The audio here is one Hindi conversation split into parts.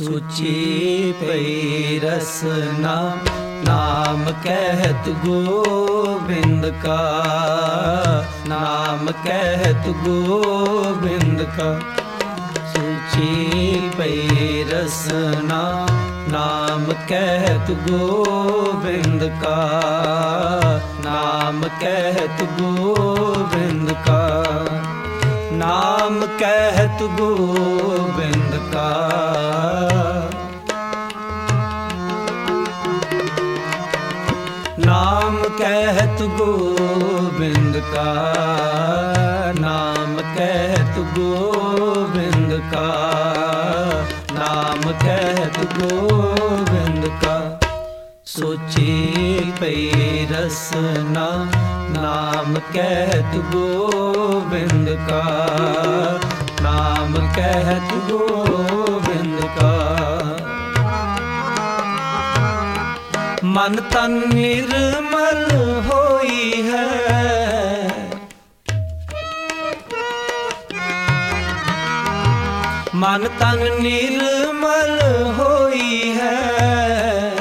ਸੂਚੀ ਪਈ ਰਸਨਾ ਨਾਮ ਕਹਿਤ ਗੋਬਿੰਦ ਕਾ, ਨਾਮ ਕਹਿਤ ਗੋਬਿੰਦ ਕਾ। ਸੂਚੀ ਪਈ ਰਸਨਾ ਨਾਮ ਕਹਿਤ ਗੋਬਿੰਦ ਕਾ, ਨਾਮ ਕਹਿਤ ਗੋਬਿੰਦ ਕਾ, ਨਾਮ ਕਹਿਤ ਗੋਬਿੰਦ ਕਾ। ਨਾਮ ਕਹਿਤ ਗੋਬਿੰਦ ਕਾ, ਨਾਮ ਕਹਿਤ ਗੋਬਿੰਦ ਕਾ, ਨਾਮ ਕਹਿਤ ਗੋਬਿੰਦ ਕਾ। ਸੋਚੀ ਪਈ ਰਸਨਾ ਨਾਮ ਕਹਿਤ ਗੋਬਿੰਦ ਕਾ, ਨਾਮ ਕਹਿਤ ਗੋਬਿੰਦ ਕਾ। ਮਨ ਤਨ ਨਿਰਮਲ ਹੋਈ ਹੈ, ਮਨ ਤਨ ਨਿਰਮਲ ਹੋਈ ਹੈ।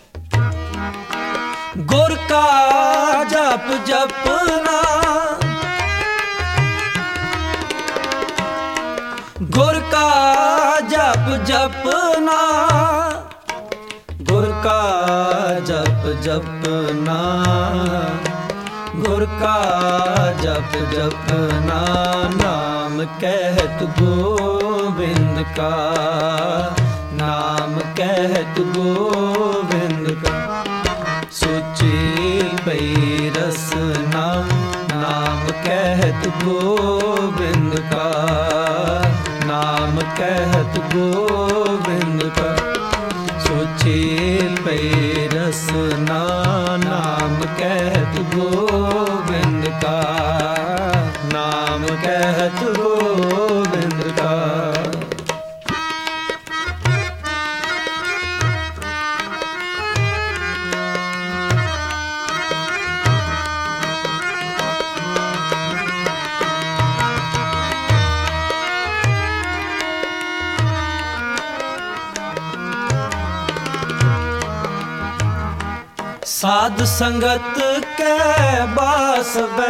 ਗੁਰ ਕਾ ਜਪ ਜਪਨਾ, ਗੁਰ ਕਾ ਜਪ ਜਪਨਾ, ਗੁਰ ਕਾ ਜਪ ਜਪਨਾ, ਗੁਰ ਕਾ ਜਪ ਜਪਨਾ। ਨਾਮ ਕਹਿਤ ਗੋਬਿੰਦ ਕਾ, ਨਾਮ ਕਹਿਤ ਗੋਬਿੰਦ ਕਾ। ਸੋਚੀ ਪਈ ਰਸਨਾ ਨਾਮ ਕਹਿਤ ਗੋਬਿੰਦ ਕਾ, ਨਾਮ ਕਹਿਤ ਗੋਬਿੰਦ ਕਾ। ਸੋਚੀ ਪਈ ਰਸਨਾ ਨਾਮ ਕਹਿਤ ਗੋਬਿੰਦ ਕਾ, ਨਾਮ ਕਹਿਤ ਗੋਬਿੰਦ ਕਾ। ਸਾਧ ਸੰਗਤ ਕੈ ਬਾਸਵੈ,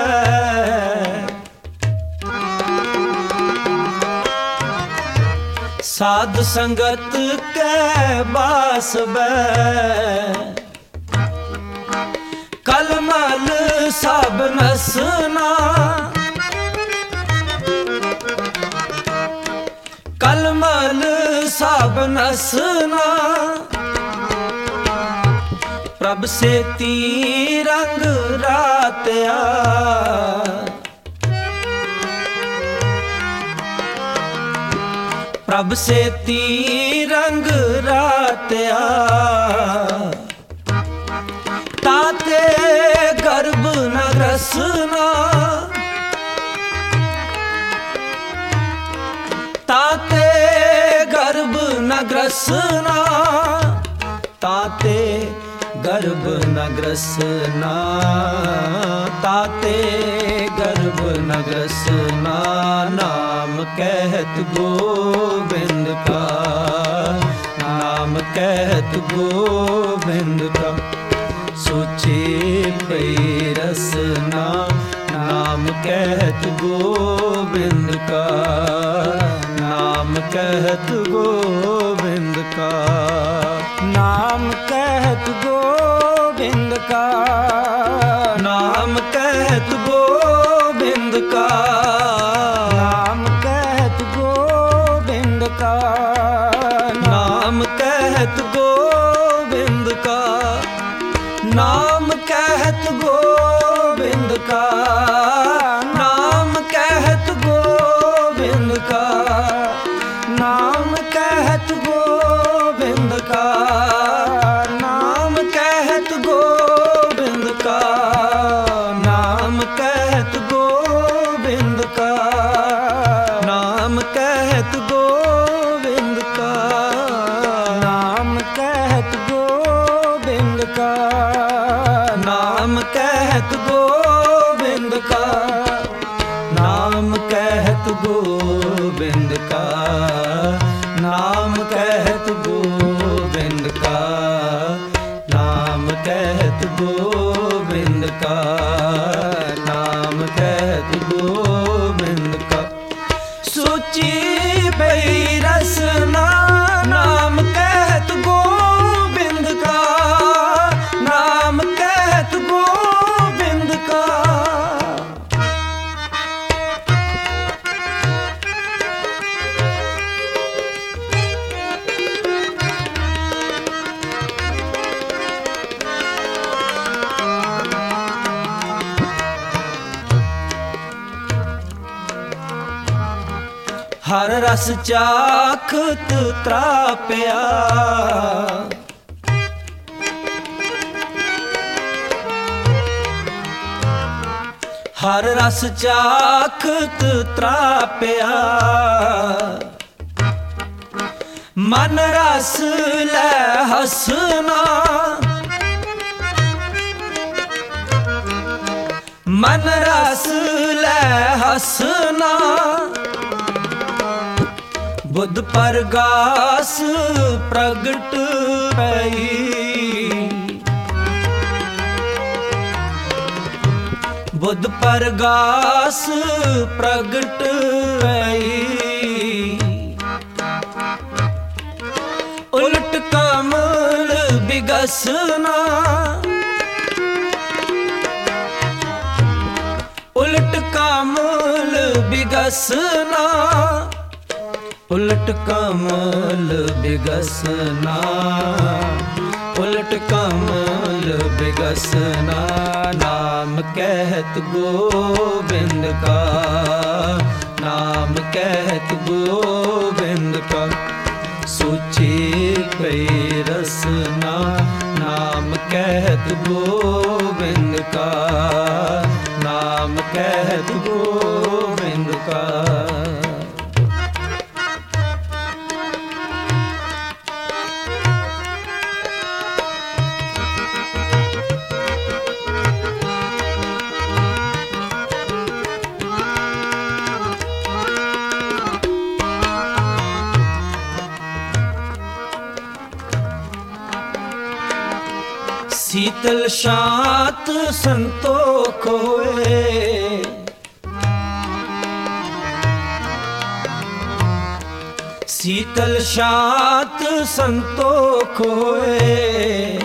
ਸਾਧ ਸੰਗਤ ਕੈ ਬਾਸਵੈ। ਕਲਮਲ ਸਭ ਨਸਨਾ, ਕਲਮਲ ਸਭ ਨਸਨਾ। ਪ੍ਰਭ ਸੇਤੀ ਰੰਗ ਰਾਤਿਆ, ਪ੍ਰਭ ਸੇਤੀ ਰੰਗ ਰਾਤਿਆ। ਤਾਤੇ ਗਰਭ ਨ ਗ੍ਰਸਨਾ, ਤਾਤੇ ਗਰਭ ਨ ਗ੍ਰਸਨਾ, ਤਾਤੇ ਗਰਭ ਨ ਗ੍ਰਸਨਾ, ਤਾਤੇ ਗਰਭ ਨ ਗ੍ਰਸਨਾ। ਨਾਮ ਕਹਿਤ ਗੋਬਿੰਦ ਕਾ, ਨਾਮ ਕਹਿਤ ਗੋਬਿੰਦ ਕਾ। ਸੋਚੀ ਪਈ ਰਸਨਾ ਨਾਮ ਕਹਿਤ ਗੋਬਿੰਦ ਕਾ, ਨਾਮ ਕਹਿਤ ਗੋਬਿੰਦ ਕਾ। ਨਾਮ ਕਹਿਤ ਗੋਬਿੰਦ ਕਾ, ਨਾਮ ਕਹਿਤ ਗੋਬਿੰਦ ਕਾ, ਨਾਮ ਕਹਿਤ ਗੋਬਿੰਦ ਕਾ, ਨਾਮ ਕਹਿਤ ਗੋਬਿੰਦ ਕਾ, ਨਾਮ ਕਹਿਤ ਗੋਬਿੰਦ ਕਾ, ਨਾਮ ਕਹਿਤ ਗੋਬਿੰਦ ਕਾ, ਨਾਮ ਕਹਿਤ ਗੋਬਿੰਦ ਕਾ, ਨਾਮ ਕਹਿਤ ਗੋਬਿੰਦ ਕਾ, ਨਾਮ ਕਹਿਤ ਗੋਬਿੰਦ ਕਾ, ਨਾਮ ਕਹਿਤ ਗੋਬਿੰਦ ਕਾ, ਨਾਮ ਕਹਿਤ ਗੋਬਿੰਦ ਕਾ, ਨਾਮ ਕਹਿਤ ਗੋਬਿੰਦ ਕਾ, ਨਾਮ ਕਹਿਤ ਗੋਬਿੰਦ ਕਾ, ਨਾਮ ਕਹਿਤ कहत गोविंद का, नाम कहत गोविंद का, नाम कहत गोविंद का। सोची पई रसना नाम कहत गोविंद का, नाम कहत गोविंद का। हर रस चाखत त्राप्या, हर रस चाखत त्राप्या। मन रस लै हसना, मन रस लै हसना। बुध परगास प्रगट पई, बुध परगास प्रगट पई। उलट कमल बिगसना, उलट कमल बिगसना। उलट कमल बिगसना, उलट कमल बिगसना। नाम कहत गोविंद का, नाम कहत गोविंद का। सोची पई रसना नाम कहत गोविंद का, नाम कहत गोविंद का। शीतल शांत संतोख होए, शीतल शांत संतोख होए।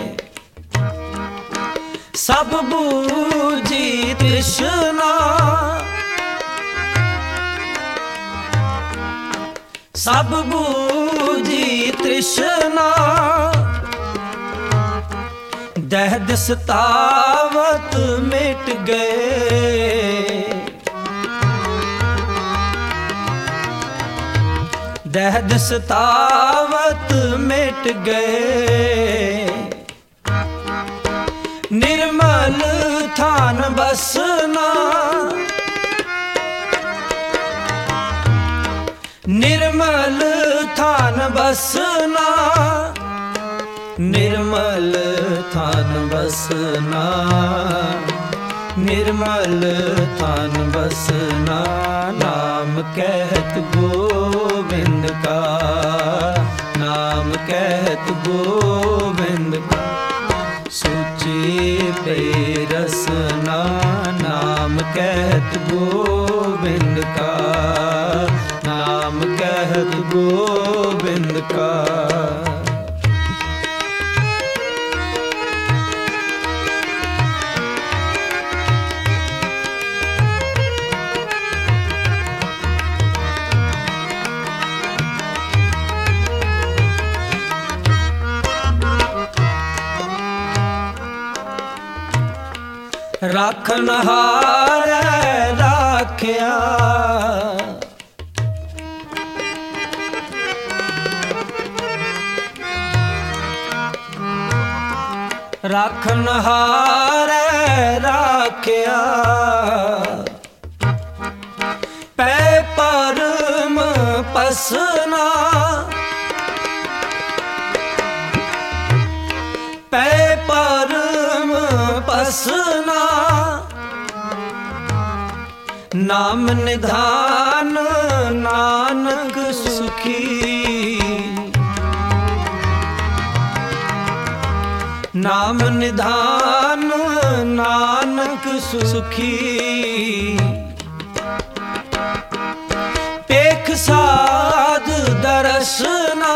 सब बूझी तृष्णा, सब बूझी तृष्णा। दह दिस तावत मिट गए, दह दिस तावत मिट गए। निर्मल थान बसना, निर्मल थान बसना। निर्मल थान बसना, निर्मल थान बसना। नाम कहत गोविंद का, नाम कहत गोविंद का। सोची पई रसना नाम कहत गोविंद का, नाम कहत गोविंद का। राखनहार राख्या, राखनहार राख्या। पै परम पसना, पै परम पसना। नाम निधान नानक सुखी, नाम निधान नानक सुखी, पेख साध दरसना,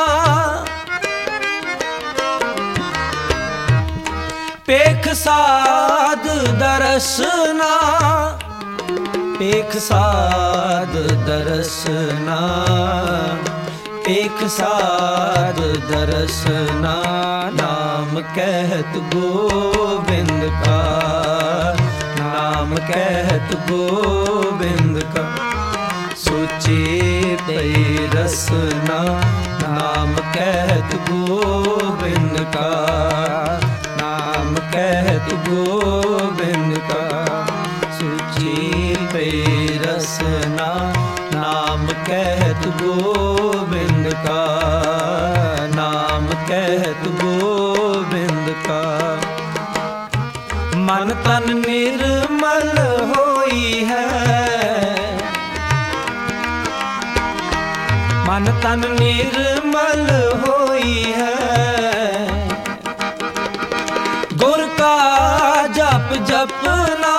पेख साध दरसना, पेख साध दरसना, पेख साध दरसना। नाम कहत गोविंद का, नाम कहत गोविंद का, सोचे पै रसना। नाम कहत गोविंद का, नाम कहत गोविंद का, सोचे पै रसना। नाम कहत गोविंद का, नाम कहत गोविंद का। मन तन निर्मल होई है, मन तन निर्मल होई है। गुर का जप जपना,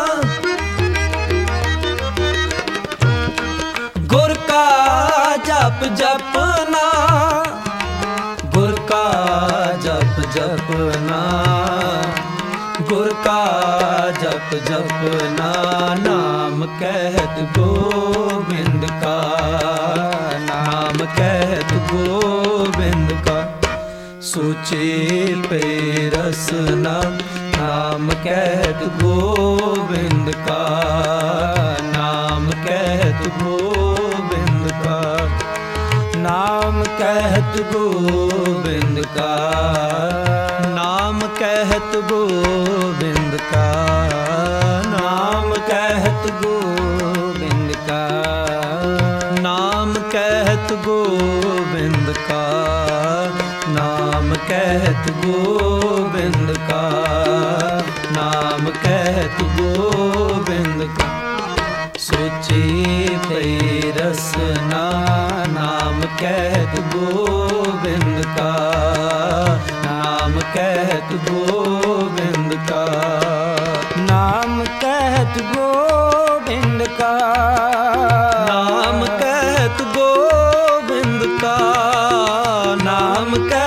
गुर का जप जपना, गुर का जप जपना, गुर का जप जपना। नाम कहत गोविंद का, नाम कहत गोविंद का, सोचे पै रसना। नाम कहत गोविंद का, नाम कहत गोविंद का, नाम कहत गोविंद का, नाम कहत गोविंद का, नाम कहत गोविंद का, नाम कहत गोविंद का, नाम कहत गोविंद का, नाम कहत गोविंद का, सोचे पै रसना। नाम कहत गोविंद का, नाम कहत गोविंद का, नाम कहत गोविंद का, नाम कहत गोविंद का, नाम कहत